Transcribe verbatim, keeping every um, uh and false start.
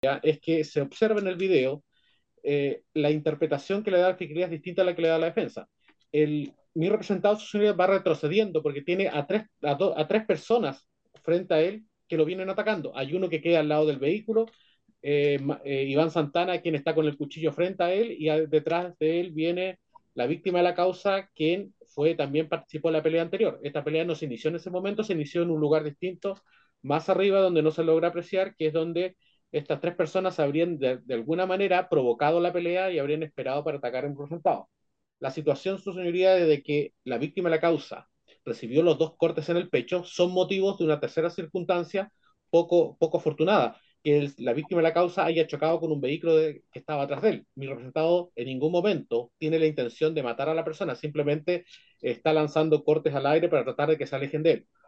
es que se observa en el video eh, la interpretación que le da la fiscalía es distinta a la que le da la defensa. El, mi representado su señoría, va retrocediendo porque tiene a tres, a, do, a tres personas frente a él que lo vienen atacando. Hay uno que queda al lado del vehículo, eh, eh, Iván Santana, quien está con el cuchillo frente a él, y a, detrás de él viene la víctima de la causa, quien fue también participó en la pelea anterior. Esta pelea no se inició en ese momento, se inició en un lugar distinto, más arriba, donde no se logra apreciar, que es donde estas tres personas habrían de, de, alguna manera provocado la pelea y habrían esperado para atacar en un resultado. La situación, su señoría, de que la víctima de la causa recibió los dos cortes en el pecho son motivos de una tercera circunstancia poco, poco afortunada, que el, la víctima de la causa haya chocado con un vehículo de, que estaba atrás de él. Mi representado en ningún momento tiene la intención de matar a la persona, simplemente está lanzando cortes al aire para tratar de que se alejen de él.